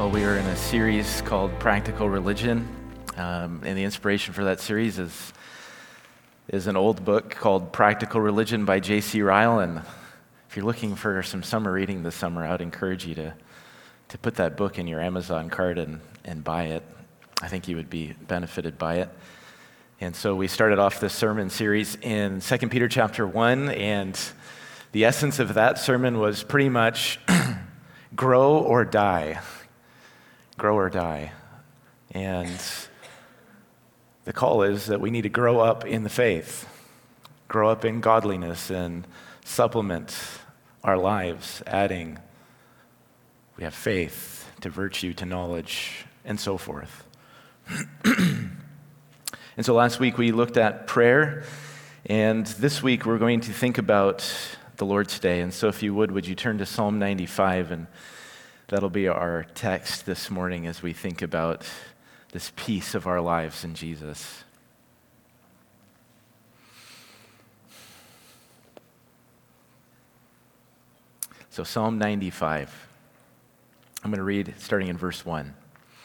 Well, we are in a series called Practical Religion, and the inspiration for that series is an old book called Practical Religion by J.C. Ryle. And if you're looking for some summer reading this summer, I would encourage you to put that book in your Amazon cart and buy it. I think you would be benefited by it. And so we started off this sermon series in 2 Peter chapter 1, and the essence of that sermon was pretty much grow or die. Grow or die. And the call is that we need to grow up in the faith, grow up in godliness, and supplement our lives, adding we have faith to virtue, to knowledge, and so forth. And so last week we looked at prayer, and this week we're going to think about the Lord's Day. And so if you would you turn to Psalm 95, and that'll be our text this morning as we think about this piece of our lives in Jesus. So Psalm 95. I'm going to read starting in verse 1.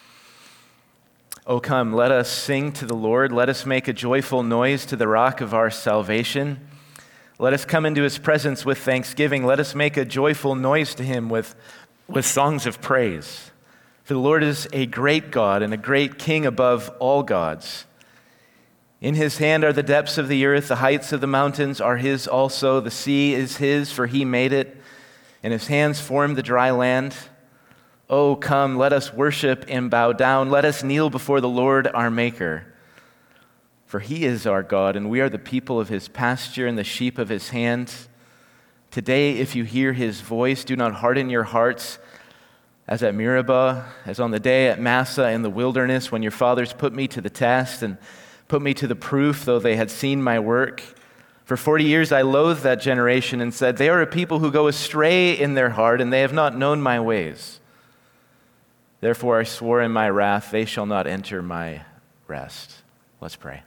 O come, let us sing to the Lord. Let us make a joyful noise to the rock of our salvation. Let us come into his presence with thanksgiving. Let us make a joyful noise to him with songs of praise. For the Lord is a great God and a great King above all gods. In his hand are the depths of the earth, the heights of the mountains are his also. The sea is his, for he made it, and his hands formed the dry land. Oh, come, let us worship and bow down. Let us kneel before the Lord our Maker. For he is our God, and we are the people of his pasture and the sheep of his hand. Today, if you hear his voice, do not harden your hearts as at Meribah, as on the day at Massah in the wilderness, when your fathers put me to the test and put me to the proof, though they had seen my work. For 40 years I loathed that generation and said, they are a people who go astray in their heart, and they have not known my ways. Therefore I swore in my wrath, they shall not enter my rest. Let's pray.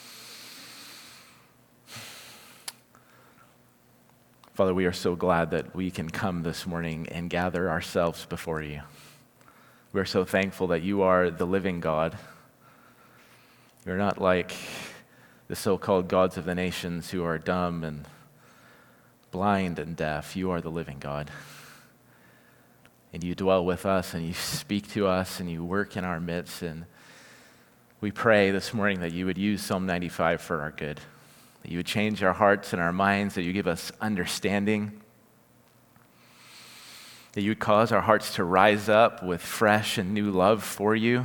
Father, we are so glad that we can come this morning and gather ourselves before you. We are so thankful that you are the living God. You're not like the so-called gods of the nations who are dumb and blind and deaf. You are the living God. And you dwell with us, and you speak to us, and you work in our midst. And we pray this morning that you would use Psalm 95 for our good, that you would change our hearts and our minds, that you give us understanding, that you would cause our hearts to rise up with fresh and new love for you.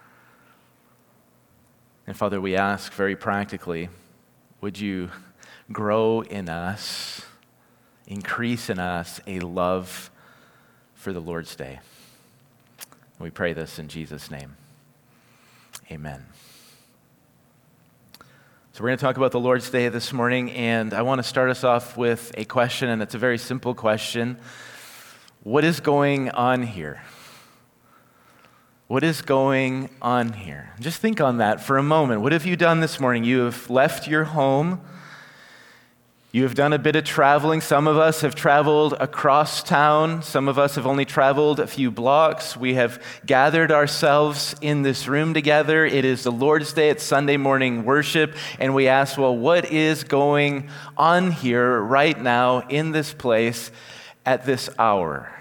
And Father, we ask very practically, would you grow in us, increase in us a love for the Lord's Day. We pray this in Jesus' name. Amen. So we're going to talk about the Lord's Day this morning, and I want to start us off with a question, and it's a very simple question. What is going on here? What is going on here? Just think on that for a moment. What have you done this morning? You have left your home. You have done a bit of traveling. Some of us have traveled across town. Some of us have only traveled a few blocks. We have gathered ourselves in this room together. It is the Lord's Day. It's Sunday morning worship. And we ask, well, what is going on here right now in this place at this hour?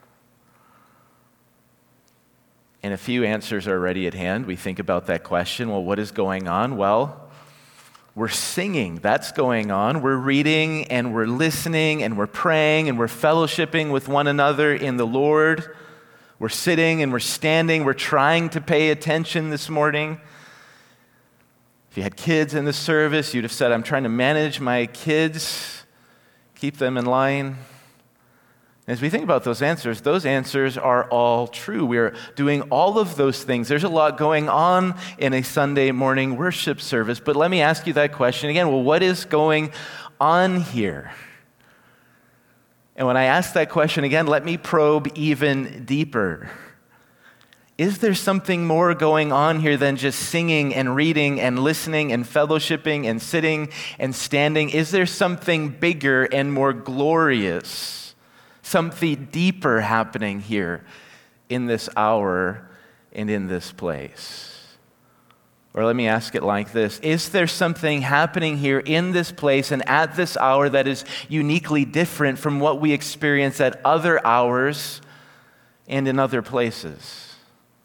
And a few answers are already at hand. We think about that question. Well, what is going on? Well, we're singing, that's going on. We're reading and we're listening and we're praying and we're fellowshipping with one another in the Lord. We're sitting and we're standing. We're trying to pay attention this morning. If you had kids in the service, you'd have said, I'm trying to manage my kids, keep them in line. As we think about those answers are all true. We're doing all of those things. There's a lot going on in a Sunday morning worship service. But let me ask you that question again. Well, what is going on here? And when I ask that question again, let me probe even deeper. Is there something more going on here than just singing and reading and listening and fellowshipping and sitting and standing? Is there something bigger and more glorious, something deeper happening here in this hour and in this place? Or let me ask it like this. Is there something happening here in this place and at this hour that is uniquely different from what we experience at other hours and in other places?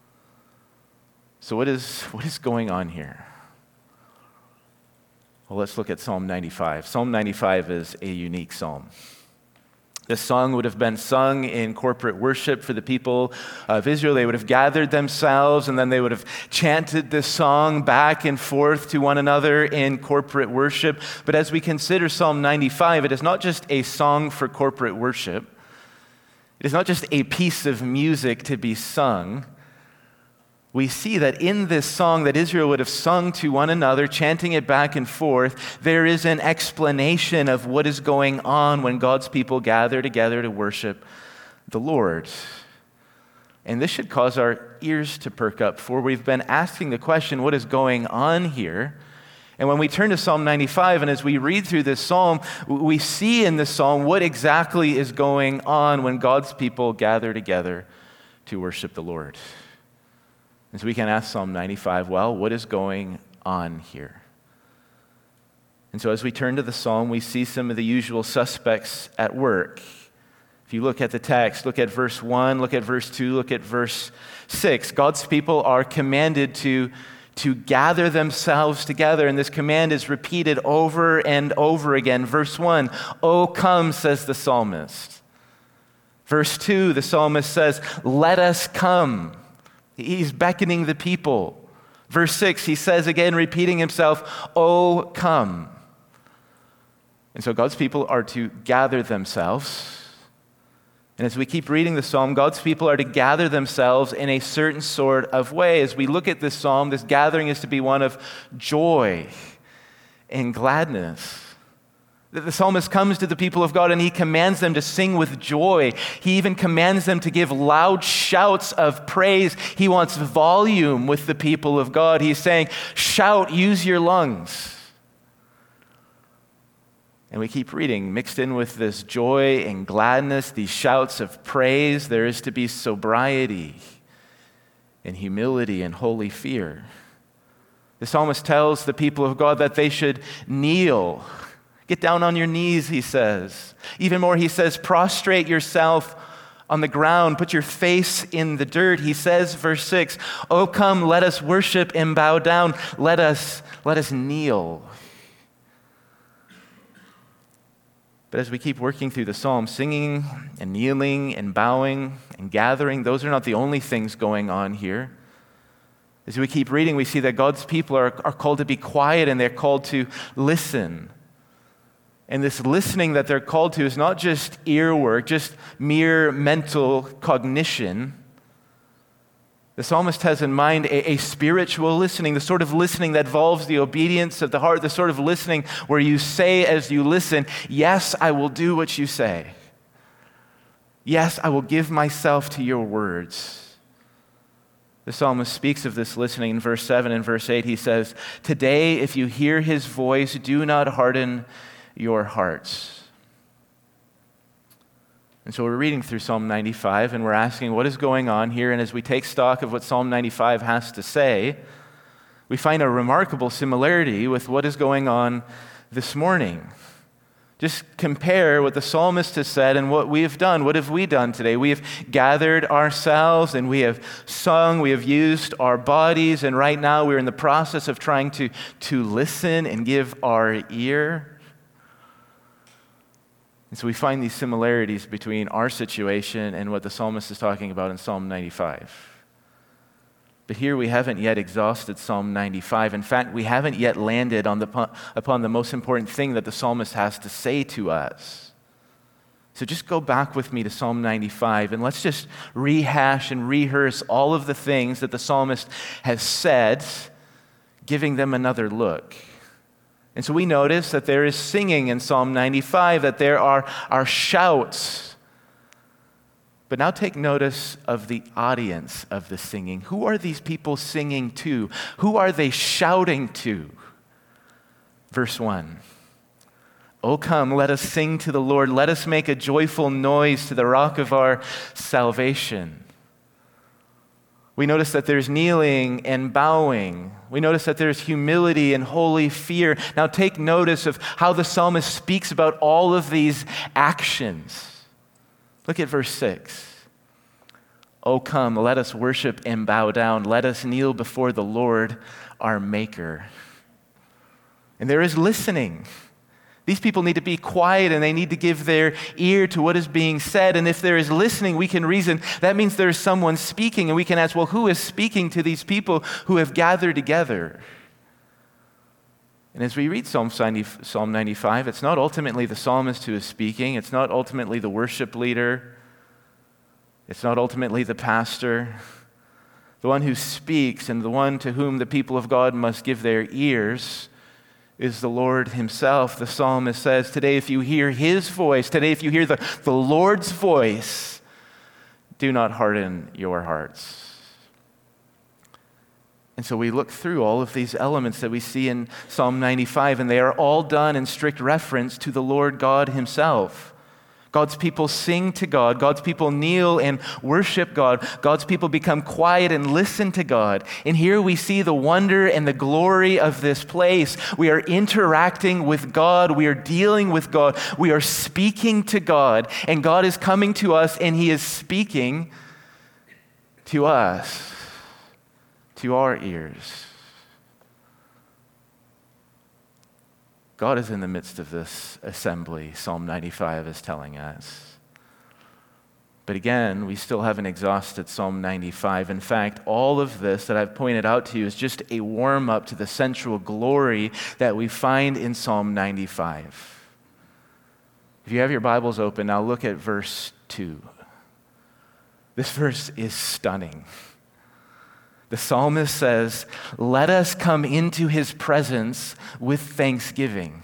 So what is going on here? Well, let's look at Psalm 95. Psalm 95 is a unique psalm. This song would have been sung in corporate worship for the people of Israel. They would have gathered themselves and then they would have chanted this song back and forth to one another in corporate worship. But as we consider Psalm 95, it is not just a song for corporate worship. It is not just a piece of music to be sung. We see that in this song that Israel would have sung to one another, chanting it back and forth, there is an explanation of what is going on when God's people gather together to worship the Lord. And this should cause our ears to perk up, for we've been asking the question, what is going on here? And when we turn to Psalm 95, and as we read through this psalm, we see in this psalm what exactly is going on when God's people gather together to worship the Lord. And so we can ask Psalm 95, well, what is going on here? And so as we turn to the psalm, we see some of the usual suspects at work. If you look at the text, look at verse 1, look at verse 2, look at verse 6. God's people are commanded to gather themselves together, and this command is repeated over and over again. Verse 1, "Oh, come," says the psalmist. Verse 2, the psalmist says, "Let us come." He's beckoning the people. Verse 6, he says again, repeating himself, "Oh, come." And so God's people are to gather themselves. And as we keep reading the psalm, God's people are to gather themselves in a certain sort of way. As we look at this psalm, this gathering is to be one of joy and gladness. The psalmist comes to the people of God and he commands them to sing with joy. He even commands them to give loud shouts of praise. He wants volume with the people of God. He's saying, shout, use your lungs. And we keep reading, mixed in with this joy and gladness, these shouts of praise, there is to be sobriety and humility and holy fear. The psalmist tells the people of God that they should kneel. Get down on your knees, he says. Even more, he says, prostrate yourself on the ground. Put your face in the dirt. He says, verse 6, "Oh, come, let us worship and bow down. Let us kneel." But as we keep working through the psalm, singing and kneeling and bowing and gathering, those are not the only things going on here. As we keep reading, we see that God's people are called to be quiet and they're called to listen. And this listening that they're called to is not just ear work, just mere mental cognition. The psalmist has in mind a spiritual listening, the sort of listening that involves the obedience of the heart, the sort of listening where you say as you listen, "Yes, I will do what you say. Yes, I will give myself to your words." The psalmist speaks of this listening in verse 7 and verse 8. He says, "Today, if you hear his voice, do not harden your hearts." And so we're reading through Psalm 95 and we're asking what is going on here. And as we take stock of what Psalm 95 has to say, we find a remarkable similarity with what is going on this morning. Just compare what the psalmist has said and what we have done. What have we done today? We have gathered ourselves and we have sung, we have used our bodies, and right now we're in the process of trying to listen and give our ear. And so we find these similarities between our situation and what the psalmist is talking about in Psalm 95. But here we haven't yet exhausted Psalm 95. In fact, we haven't yet landed upon the most important thing that the psalmist has to say to us. So just go back with me to Psalm 95 and let's just rehash and rehearse all of the things that the psalmist has said, giving them another look. And so we notice that there is singing in Psalm 95, that there are shouts. But now take notice of the audience of the singing. Who are these people singing to? Who are they shouting to? Verse 1. "Oh, come, let us sing to the Lord. Let us make a joyful noise to the rock of our salvation." We notice that there's kneeling and bowing. We notice that there's humility and holy fear. Now take notice of how the psalmist speaks about all of these actions. Look at verse 6. "O come, let us worship and bow down. Let us kneel before the Lord, our Maker." And there is listening. These people need to be quiet and they need to give their ear to what is being said. And if there is listening, we can reason that means there's someone speaking. And we can ask, well, who is speaking to these people who have gathered together? And as we read Psalm 95, it's not ultimately the psalmist who is speaking. It's not ultimately the worship leader. It's not ultimately the pastor. The one who speaks and the one to whom the people of God must give their ears is the Lord himself. The psalmist says, today if you hear his voice, today if you hear the Lord's voice, do not harden your hearts. And so we look through all of these elements that we see in Psalm 95, and they are all done in strict reference to the Lord God himself. God's people sing to God. God's people kneel and worship God. God's people become quiet and listen to God. And here we see the wonder and the glory of this place. We are interacting with God. We are dealing with God. We are speaking to God. And God is coming to us and he is speaking to us, to our ears. God is in the midst of this assembly, Psalm 95 is telling us. But again, we still haven't exhausted Psalm 95. In fact, all of this that I've pointed out to you is just a warm-up to the central glory that we find in Psalm 95. If you have your Bibles open, now look at verse 2. This verse is stunning. The psalmist says, let us come into his with thanksgiving.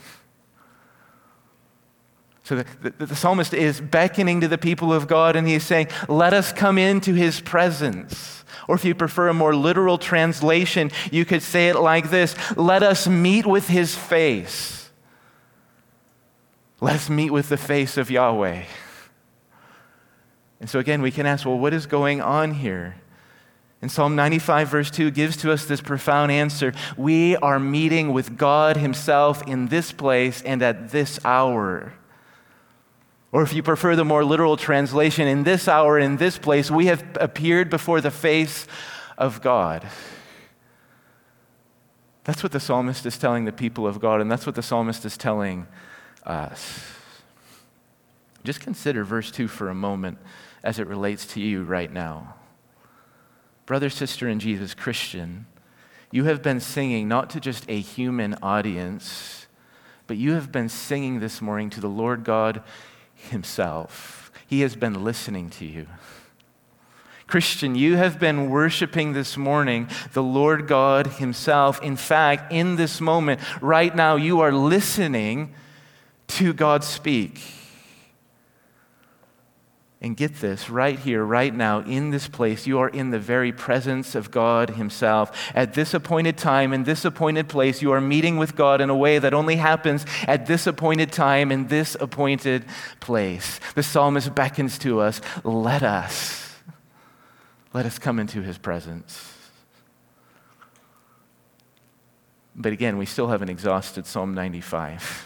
So the psalmist is beckoning to the people of God and he's saying, let us come into his presence. Or if you prefer a more literal translation, you could say it like this, let us meet with his face. Let us meet with the face of Yahweh. And so again, we can ask, well, what is going on here? And Psalm 95 verse 2 gives to us this profound answer. We are meeting with God himself in this place and at this hour. Or if you prefer the more literal translation, in this hour, in this place, we have appeared before the face of God. That's what the psalmist is telling the people of God, and that's what the psalmist is telling us. Just consider verse 2 for a moment as it relates to you right now. Brother, sister in Jesus, Christian, you have been singing not to just a human audience, but you have been singing this morning to the Lord God himself. He has been listening to you. Christian, you have been worshiping this morning the Lord God himself. In fact, in this moment, right now, you are listening to God speak. And get this, right here, right now, in this place, you are in the very presence of God himself. At this appointed time, in this appointed place, you are meeting with God in a way that only happens at this appointed time, in this appointed place. The psalmist beckons to us, let us come into his presence. But again, we still haven't exhausted Psalm 95.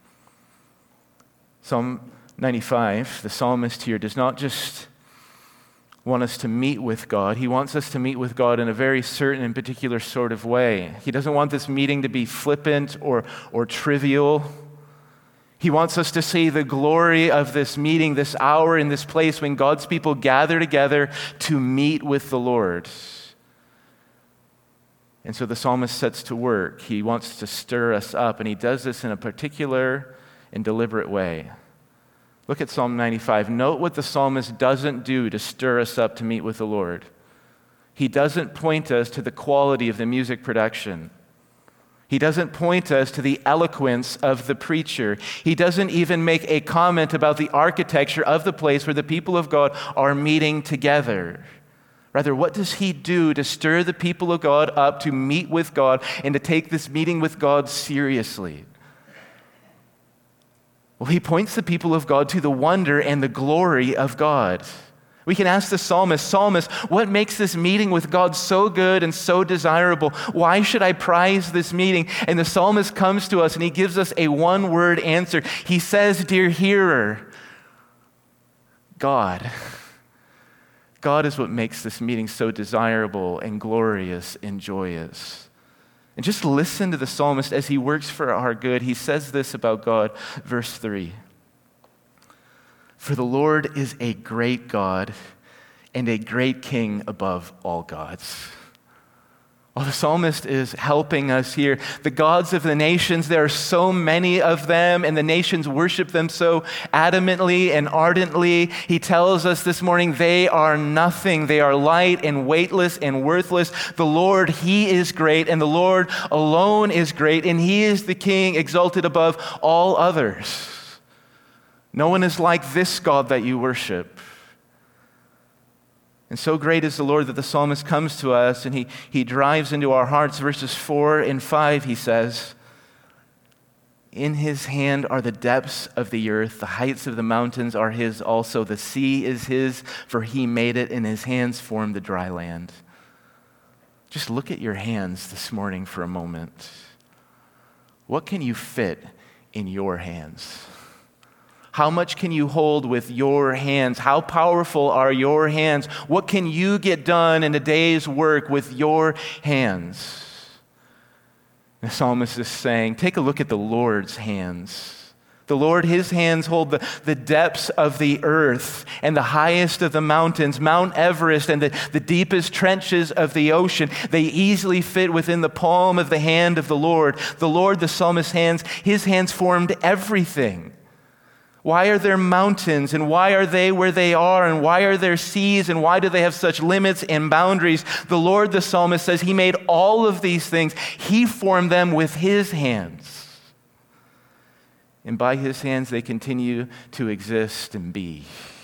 Psalm 95, the psalmist here does not just want us to meet with God. He wants us to meet with God in a very certain and particular sort of way. He doesn't want this meeting to be flippant or trivial. He wants us to see the glory of this meeting, this hour in this place when God's people gather together to meet with the Lord. And so the psalmist sets to work. He wants to stir us up, and he does this in a particular and deliberate way. Look at Psalm 95. Note what the psalmist doesn't do to stir us up to meet with the Lord. He doesn't point us to the quality of the music production. He doesn't point us to the eloquence of the preacher. He doesn't even make a comment about the architecture of the place where the people of God are meeting together. Rather, what does he do to stir the people of God up to meet with God and to take this meeting with God seriously? Well, he points the people of God to the wonder and the glory of God. We can ask the psalmist, what makes this meeting with God so good and so desirable? Why should I prize this meeting? And the psalmist comes to us and he gives us a one-word answer. He says, dear hearer, God. God is what makes this meeting so desirable and glorious and joyous. And just listen to the psalmist as he works for our good. He says this about God, verse 3. For the Lord is a great God and a great King above all gods. Well, the psalmist is helping us here. The gods of the nations, there are so many of them, and the nations worship them so adamantly and ardently. He tells us this morning they are nothing. They are light and weightless and worthless. The Lord, He is great, and the Lord alone is great, and He is the King exalted above all others. No one is like this God that you worship. And so great is the Lord that the psalmist comes to us and he drives into our hearts. Verses 4 and 5, he says, in His hand are the depths of the earth. The heights of the mountains are His also. The sea is His, for He made it, and His hands formed the dry land. Just look at your hands this morning for a moment. What can you fit in your hands? How much can you hold with your hands? How powerful are your hands? What can you get done in a day's work with your hands? The psalmist is saying, take a look at the Lord's hands. The Lord, His hands hold the depths of the earth and the highest of the mountains, Mount Everest and the deepest trenches of the ocean. They easily fit within the palm of the hand of the Lord. The Lord, the psalmist's hands, His hands formed everything. Why are there mountains, and why are they where they are, and why are there seas, and why do they have such limits and boundaries? The Lord, the psalmist says, He made all of these things. He formed them with His hands. And by His hands they continue to exist and be.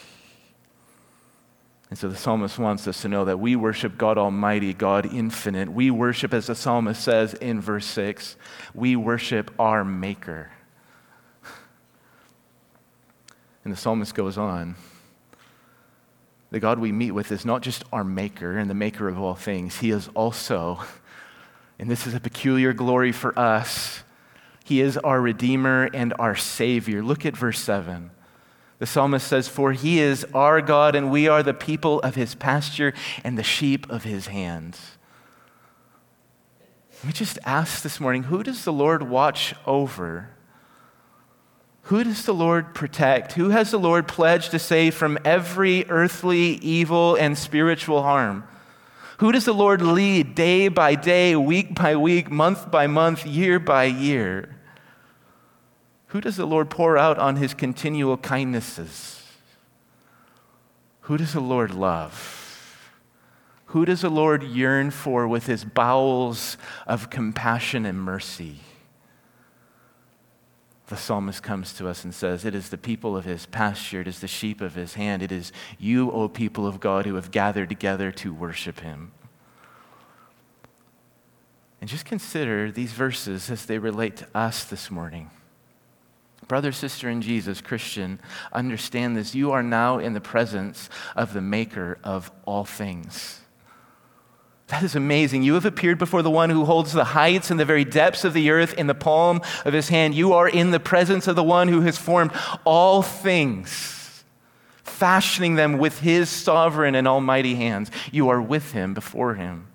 And so the psalmist wants us to know that we worship God Almighty, God Infinite. We worship, as the psalmist says in verse 6, we worship our Maker. And the psalmist goes on. The God we meet with is not just our Maker and the Maker of all things. He is also, and this is a peculiar glory for us, He is our Redeemer and our Savior. Look at verse 7. The psalmist says, for He is our God, and we are the people of His pasture and the sheep of His hands. Let me just ask this morning, who does the Lord watch over? Who does the Lord protect? Who has the Lord pledged to save from every earthly evil and spiritual harm? Who does the Lord lead day by day, week by week, month by month, year by year? Who does the Lord pour out on His continual kindnesses? Who does the Lord love? Who does the Lord yearn for with His bowels of compassion and mercy? The psalmist comes to us and says, it is the people of His pasture, it is the sheep of His hand, it is you, O people of God, who have gathered together to worship Him. And just consider these verses as they relate to us this morning. Brother, sister in Jesus, Christian, understand this. You are now in the presence of the Maker of all things. That is amazing. You have appeared before the one who holds the heights and the very depths of the earth in the palm of His hand. You are in the presence of the one who has formed all things, fashioning them with His sovereign and almighty hands. You are with Him, before Him.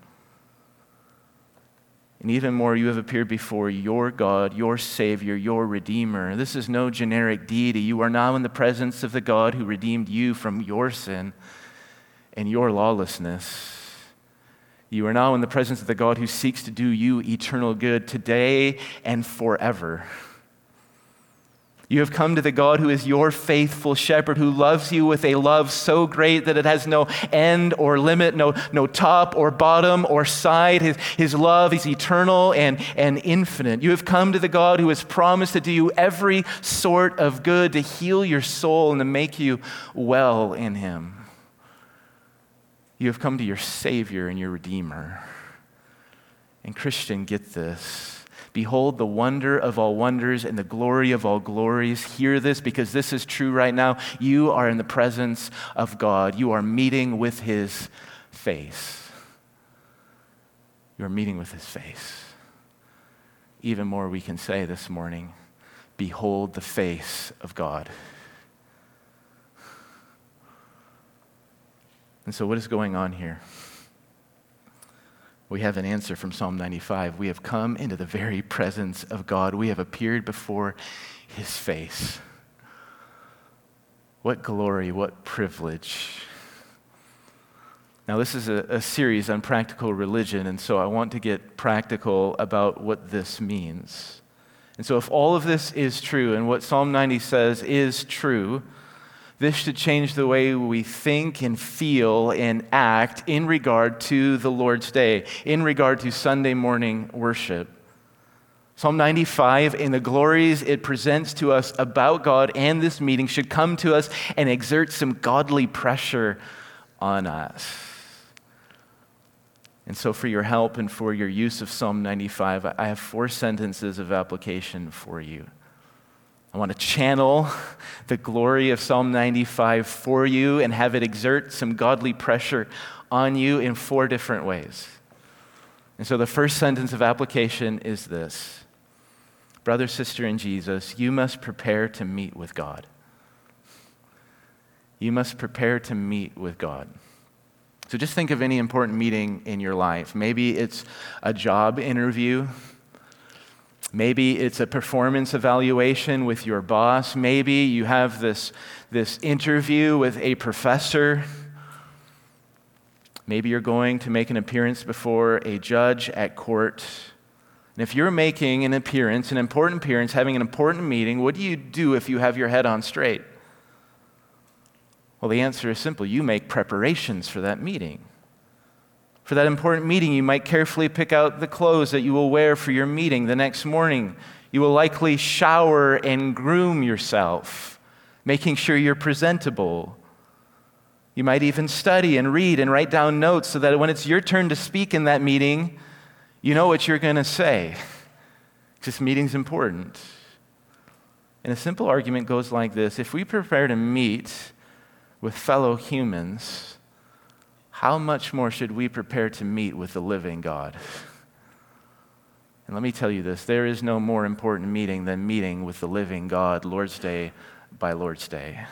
And even more, you have appeared before your God, your Savior, your Redeemer. This is no generic deity. You are now in the presence of the God who redeemed you from your sin and your lawlessness. You are now in the presence of the God who seeks to do you eternal good today and forever. You have come to the God who is your faithful shepherd, who loves you with a love so great that it has no end or limit, no top or bottom or side. His love is eternal and infinite. You have come to the God who has promised to do you every sort of good, to heal your soul and to make you well in Him. You have come to your Savior and your Redeemer. And Christian, get this. Behold the wonder of all wonders and the glory of all glories. Hear this, because this is true right now. You are in the presence of God. You are meeting with his face. You are meeting with his face. Even more we can say this morning, behold the face of God. And so what is going on here? We have an answer from Psalm 95. We have come into the very presence of God. We have appeared before his face. What glory, what privilege. Now, this is a series on practical religion, and so I want to get practical about what this means. And so if all of this is true, and what Psalm 90 says is true, this should change the way we think and feel and act in regard to the Lord's Day, in regard to Sunday morning worship. Psalm 95 and the glories it presents to us about God and this meeting should come to us and exert some godly pressure on us. And so for your help and for your use of Psalm 95, I have 4 sentences of application for you. I want to channel the glory of Psalm 95 for you and have it exert some godly pressure on you in 4 different ways. And so the first sentence of application is this. Brother, sister in Jesus, you must prepare to meet with God. You must prepare to meet with God. So just think of any important meeting in your life. Maybe it's a job interview. Maybe it's a performance evaluation with your boss. Maybe you have this interview with a professor. Maybe you're going to make an appearance before a judge at court. And if you're making an appearance, an important appearance, having an important meeting, what do you do if you have your head on straight? Well, the answer is simple. You make preparations for that meeting. For that important meeting, you might carefully pick out the clothes that you will wear for your meeting the next morning. You will likely shower and groom yourself, making sure you're presentable. You might even study and read and write down notes so that when it's your turn to speak in that meeting, you know what you're going to say. This meeting's important. And a simple argument goes like this. If we prepare to meet with fellow humans, how much more should we prepare to meet with the living God? And let me tell you this, there is no more important meeting than meeting with the living God, Lord's Day by Lord's Day.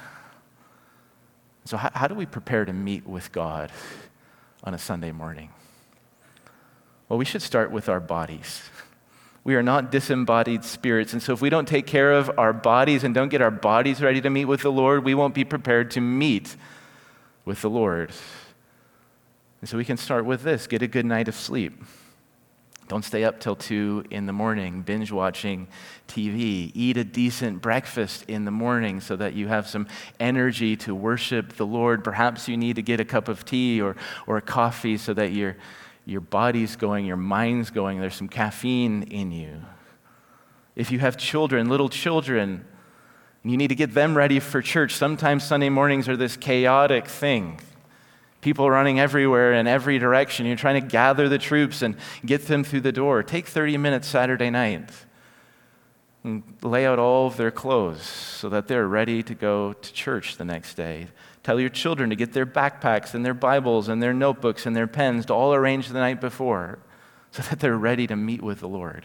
So how do we prepare to meet with God on a Sunday morning? Well, we should start with our bodies. We are not disembodied spirits, and so if we don't take care of our bodies and don't get our bodies ready to meet with the Lord, we won't be prepared to meet with the Lord. And so we can start with this. Get a good night of sleep. Don't stay up till 2 a.m, binge watching TV. Eat a decent breakfast in the morning so that you have some energy to worship the Lord. Perhaps you need to get a cup of tea or a coffee so that your body's going, your mind's going. There's some caffeine in you. If you have children, little children, you need to get them ready for church. Sometimes Sunday mornings are this chaotic thing. People running everywhere in every direction. You're trying to gather the troops and get them through the door. Take 30 minutes Saturday night and lay out all of their clothes so that they're ready to go to church the next day. Tell your children to get their backpacks and their Bibles and their notebooks and their pens to all arrange the night before so that they're ready to meet with the Lord.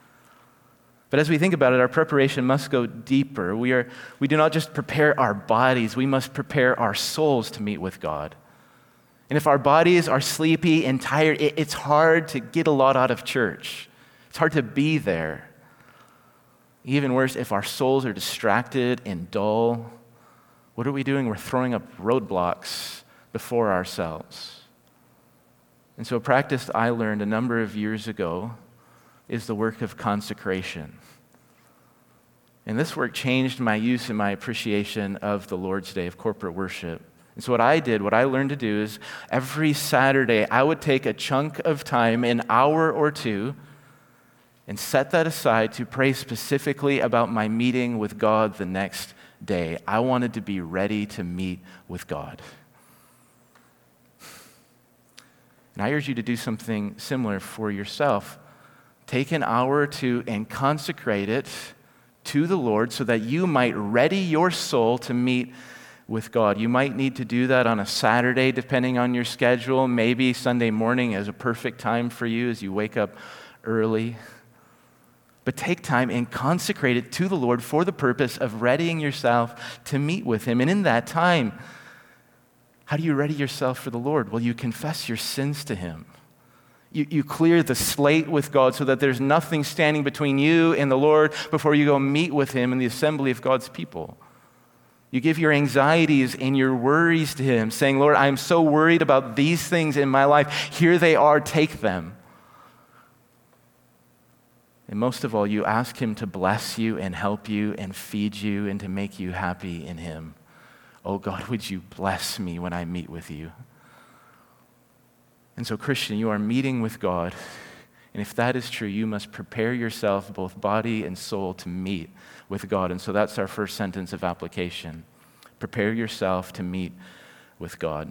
But as we think about it, our preparation must go deeper. We do not just prepare our bodies, we must prepare our souls to meet with God. And if our bodies are sleepy and tired, it's hard to get a lot out of church. It's hard to be there. Even worse, if our souls are distracted and dull, what are we doing? We're throwing up roadblocks before ourselves. And so a practice I learned a number of years ago is the work of consecration. And this work changed my use and my appreciation of the Lord's Day, of corporate worship. And so what I learned to do is every Saturday, I would take a chunk of time, an hour or 2, and set that aside to pray specifically about my meeting with God the next day. I wanted to be ready to meet with God. And I urge you to do something similar for yourself. Take an hour or two and consecrate it to the Lord so that you might ready your soul to meet with God. You might need to do that on a Saturday, depending on your schedule. Maybe Sunday morning is a perfect time for you as you wake up early. But take time and consecrate it to the Lord for the purpose of readying yourself to meet with Him. And in that time, how do you ready yourself for the Lord? Well, you confess your sins to Him. You clear the slate with God so that there's nothing standing between you and the Lord before you go meet with Him in the assembly of God's people. You give your anxieties and your worries to Him, saying, Lord, I'm so worried about these things in my life. Here they are, take them. And most of all, you ask Him to bless you and help you and feed you and to make you happy in Him. Oh God, would you bless me when I meet with you? And so, Christian, you are meeting with God. And if that is true, you must prepare yourself, both body and soul, to meet with God. And so that's our first sentence of application. Prepare yourself to meet with God.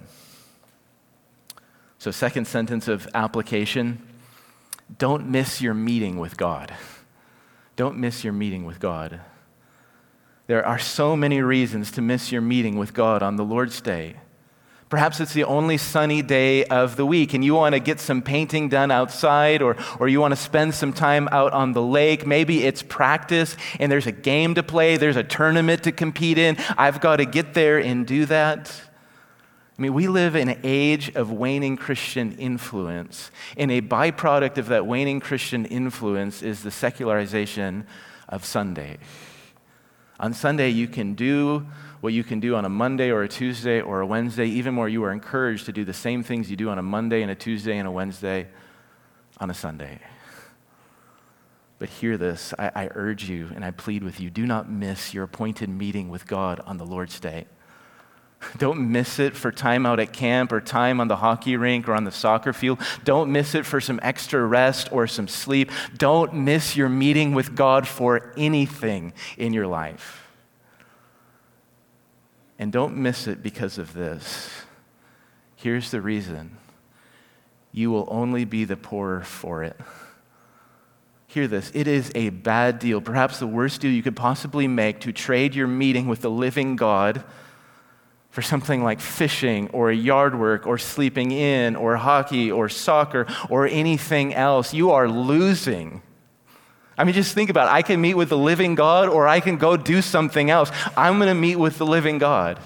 So, second sentence of application, don't miss your meeting with God. Don't miss your meeting with God. There are so many reasons to miss your meeting with God on the Lord's Day. Perhaps it's the only sunny day of the week and you want to get some painting done outside or you want to spend some time out on the lake. Maybe it's practice and there's a game to play, there's a tournament to compete in. I've got to get there and do that. I mean, we live in an age of waning Christian influence, and a byproduct of that waning Christian influence is the secularization of Sunday. On Sunday, you can do what you can do on a Monday or a Tuesday or a Wednesday. Even more, you are encouraged to do the same things you do on a Monday and a Tuesday and a Wednesday on a Sunday. But hear this, I urge you and I plead with you, do not miss your appointed meeting with God on the Lord's Day. Don't miss it for time out at camp or time on the hockey rink or on the soccer field. Don't miss it for some extra rest or some sleep. Don't miss your meeting with God for anything in your life. And don't miss it because of this. Here's the reason. You will only be the poorer for it. Hear this. It is a bad deal, perhaps the worst deal you could possibly make, to trade your meeting with the living God for something like fishing or yard work or sleeping in or hockey or soccer or anything else. You are losing. I mean, just think about it. I can meet with the living God or I can go do something else. I'm going to meet with the living God.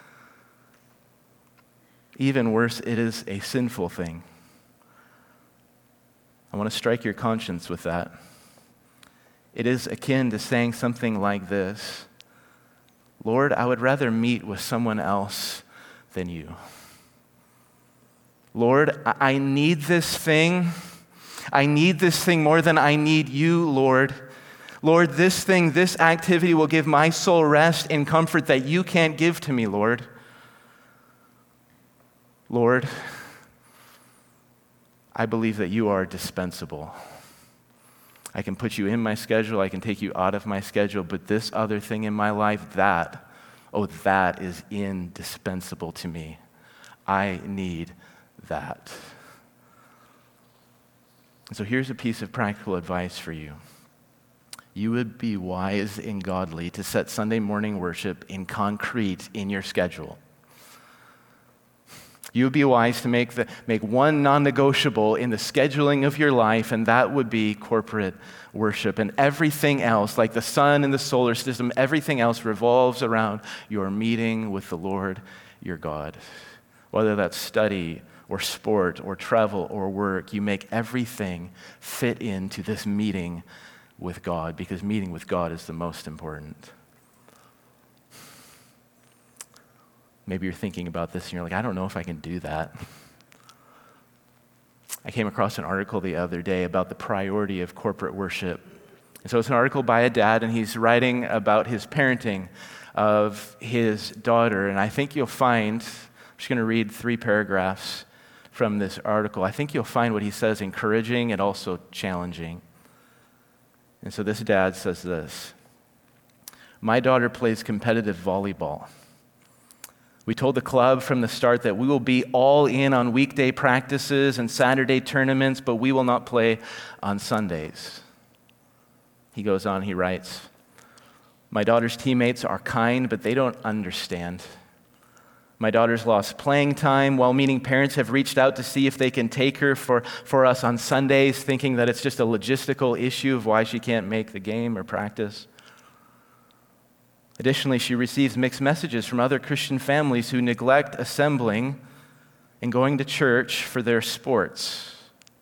Even worse, it is a sinful thing. I want to strike your conscience with that. It is akin to saying something like this: Lord, I would rather meet with someone else than you. Lord, I need this thing. I need this thing more than I need you, Lord. Lord, this thing, this activity will give my soul rest and comfort that you can't give to me, Lord. Lord, I believe that you are dispensable. I can put you in my schedule, I can take you out of my schedule, but this other thing in my life, that is indispensable to me. I need that. So here's a piece of practical advice for you. You would be wise and godly to set Sunday morning worship in concrete in your schedule. You would be wise to make one non-negotiable in the scheduling of your life, and that would be corporate worship. And everything else, like the sun and the solar system, everything else revolves around your meeting with the Lord your God. Whether that's study or sport or travel or work, you make everything fit into this meeting with God, because meeting with God is the most important. Maybe you're thinking about this and you're like, I don't know if I can do that. I came across an article the other day about the priority of corporate worship. And so it's an article by a dad, and he's writing about his parenting of his daughter. And I think you'll find, I'm just going to read 3 paragraphs from this article. I think you'll find what he says encouraging and also challenging. And so this dad says this: my daughter plays competitive volleyball. We told the club from the start that we will be all in on weekday practices and Saturday tournaments, but we will not play on Sundays. He goes on, he writes, my daughter's teammates are kind, but they don't understand. My daughter's lost playing time. Well-meaning parents have reached out to see if they can take her for us on Sundays, thinking that it's just a logistical issue of why she can't make the game or practice. Additionally, she receives mixed messages from other Christian families who neglect assembling and going to church for their sports.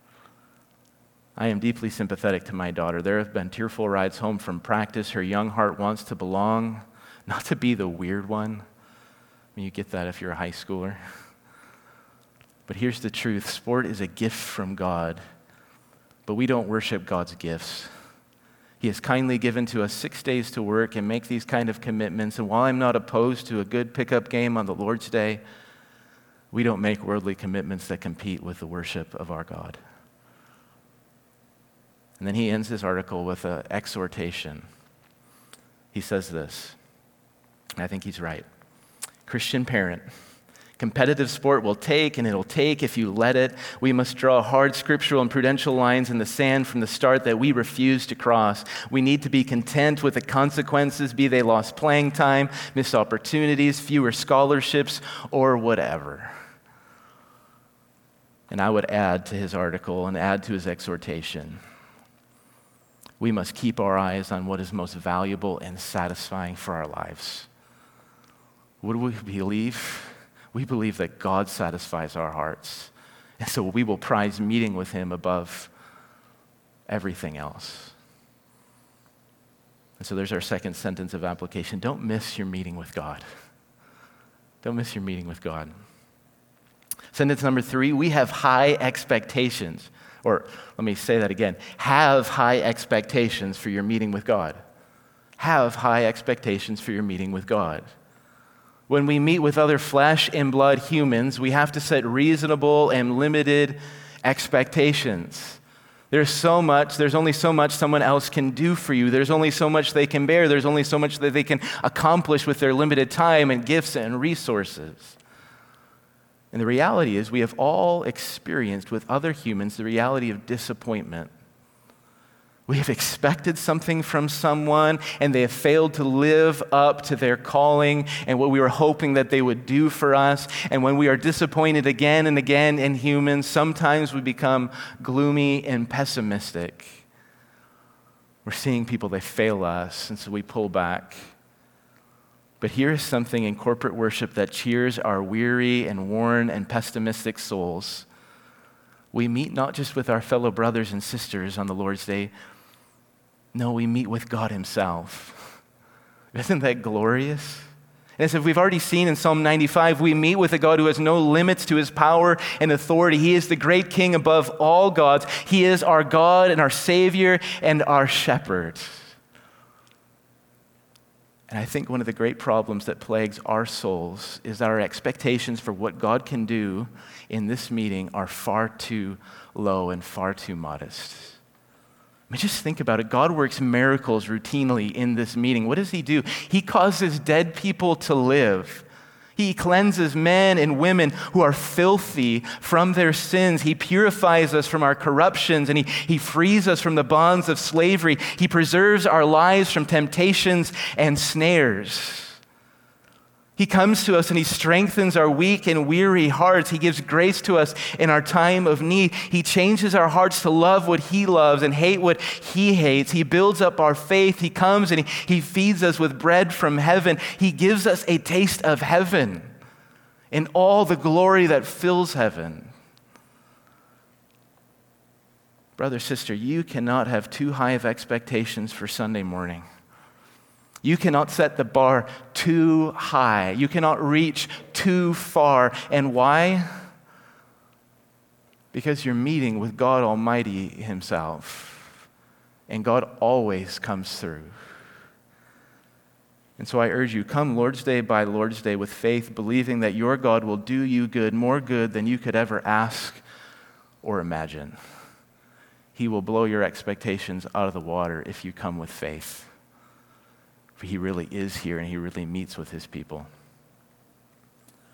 I am deeply sympathetic to my daughter. There have been tearful rides home from practice. Her young heart wants to belong, not to be the weird one. I mean, you get that if you're a high schooler. But here's the truth. Sport is a gift from God, but we don't worship God's gifts. He has kindly given to us 6 days to work and make these kind of commitments. And while I'm not opposed to a good pickup game on the Lord's Day, we don't make worldly commitments that compete with the worship of our God. And then he ends his article with an exhortation. He says this, and I think he's right. Christian parent, competitive sport will take, and it'll take if you let it. We must draw hard scriptural and prudential lines in the sand from the start that we refuse to cross. We need to be content with the consequences, be they lost playing time, missed opportunities, fewer scholarships, or whatever. And I would add to his article and add to his exhortation, we must keep our eyes on what is most valuable and satisfying for our lives. What do we believe? We believe that God satisfies our hearts. And so we will prize meeting with him above everything else. And so there's our second sentence of application. Don't miss your meeting with God. Don't miss your meeting with God. Sentence number 3, we have high expectations. Or let me say that again. Have high expectations for your meeting with God. Have high expectations for your meeting with God. When we meet with other flesh and blood humans, we have to set reasonable and limited expectations. There's only so much someone else can do for you. There's only so much they can bear. There's only so much that they can accomplish with their limited time and gifts and resources. And the reality is we have all experienced with other humans the reality of disappointment. We have expected something from someone, and they have failed to live up to their calling and what we were hoping that they would do for us. And when we are disappointed again and again in humans, sometimes we become gloomy and pessimistic. We're seeing people, they fail us, and so we pull back. But here is something in corporate worship that cheers our weary and worn and pessimistic souls. We meet not just with our fellow brothers and sisters on the Lord's Day. No, we meet with God himself. Isn't that glorious? And as if we've already seen in Psalm 95, we meet with a God who has no limits to his power and authority. He is the great king above all gods. He is our God and our Savior and our shepherd. And I think one of the great problems that plagues our souls is that our expectations for what God can do in this meeting are far too low and far too modest. I mean, just think about it. God works miracles routinely in this meeting. What does he do? He causes dead people to live. He cleanses men and women who are filthy from their sins. He purifies us from our corruptions, and he frees us from the bonds of slavery. He preserves our lives from temptations and snares. He comes to us and he strengthens our weak and weary hearts. He gives grace to us in our time of need. He changes our hearts to love what he loves and hate what he hates. He builds up our faith. He comes and he feeds us with bread from heaven. He gives us a taste of heaven and all the glory that fills heaven. Brother, sister, you cannot have too high of expectations for Sunday morning. You cannot set the bar too high. You cannot reach too far. And why? Because you're meeting with God Almighty himself. And God always comes through. And so I urge you, come Lord's Day by Lord's Day with faith, believing that your God will do you good, more good than you could ever ask or imagine. He will blow your expectations out of the water if you come with faith. For he really is here and he really meets with his people.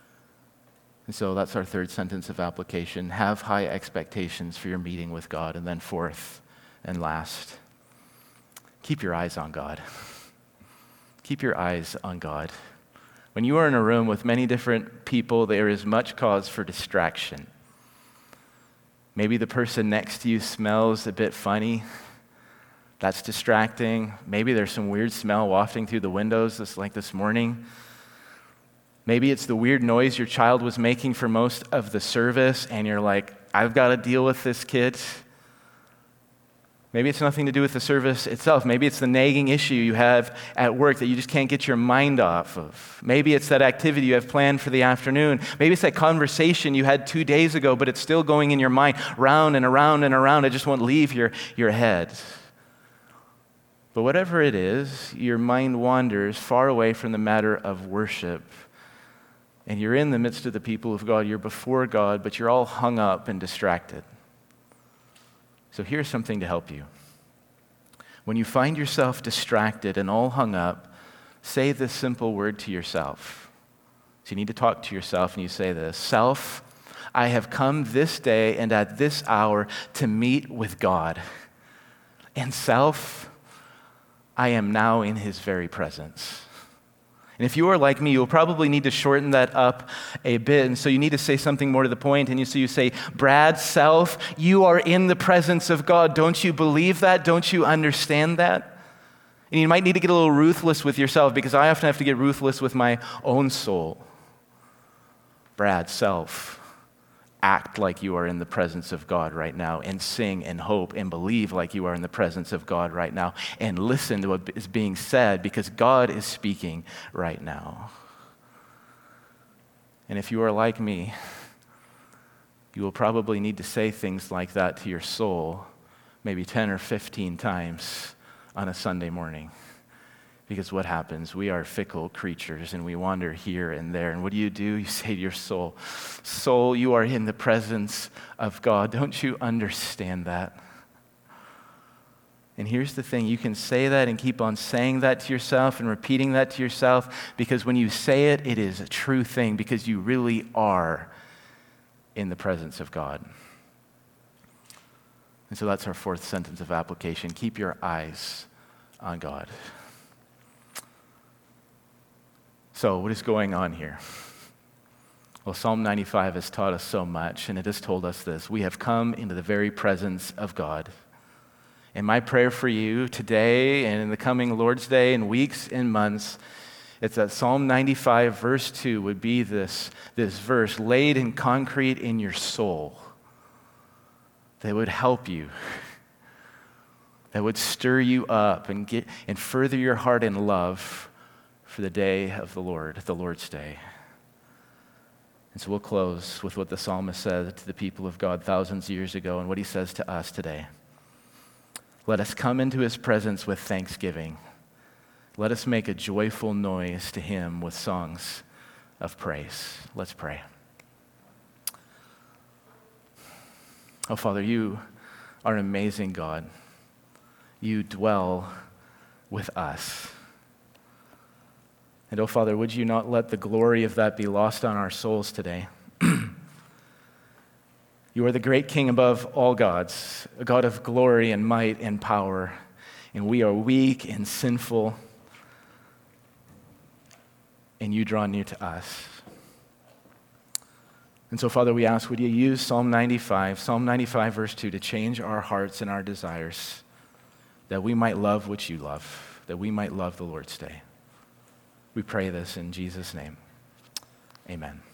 And so that's our third sentence of application. Have high expectations for your meeting with God. And then fourth and last, keep your eyes on God. Keep your eyes on God. When you are in a room with many different people, there is much cause for distraction. Maybe the person next to you smells a bit funny. That's distracting. Maybe there's some weird smell wafting through the windows, just like this morning. Maybe it's the weird noise your child was making for most of the service, and you're like, I've got to deal with this kid. Maybe it's nothing to do with the service itself. Maybe it's the nagging issue you have at work that you just can't get your mind off of. Maybe it's that activity you have planned for the afternoon. Maybe it's that conversation you had 2 days ago, but it's still going in your mind round and around and around. It just won't leave your head. But whatever it is, your mind wanders far away from the matter of worship. And you're in the midst of the people of God. You're before God, but you're all hung up and distracted. So here's something to help you. When you find yourself distracted and all hung up, say this simple word to yourself. So you need to talk to yourself and you say this: Self, I have come this day and at this hour to meet with God. And self, I am now in his very presence. And if you are like me, you'll probably need to shorten that up a bit. And so you need to say something more to the point. And so you say, Brad, self, you are in the presence of God. Don't you believe that? Don't you understand that? And you might need to get a little ruthless with yourself, because I often have to get ruthless with my own soul. Brad, self, act like you are in the presence of God right now, and sing and hope and believe like you are in the presence of God right now, and listen to what is being said, because God is speaking right now. And if you are like me, you will probably need to say things like that to your soul maybe 10 or 15 times on a Sunday morning. Because what happens? We are fickle creatures and we wander here and there. And what do? You say to your soul, soul, you are in the presence of God. Don't you understand that? And here's the thing. You can say that and keep on saying that to yourself and repeating that to yourself, because when you say it, it is a true thing, because you really are in the presence of God. And so that's our fourth sentence of application. Keep your eyes on God. So, what is going on here? Well, Psalm 95 has taught us so much, and it has told us this: we have come into the very presence of God. And my prayer for you today and in the coming Lord's Day and weeks and months, it's that Psalm 95 verse 2 would be this verse laid in concrete in your soul that would help you, that would stir you up and further your heart in love for the day of the Lord, the Lord's Day. And so we'll close with what the psalmist said to the people of God thousands of years ago and what he says to us today. Let us come into his presence with thanksgiving. Let us make a joyful noise to him with songs of praise. Let's pray. Oh, Father, you are an amazing God. You dwell with us. And oh, Father, would you not let the glory of that be lost on our souls today? You are the great King above all gods, a God of glory and might and power, and we are weak and sinful, and you draw near to us. And so, Father, we ask, would you use Psalm 95 verse 2, to change our hearts and our desires, that we might love what you love, that we might love the Lord's Day. We pray this in Jesus' name. Amen.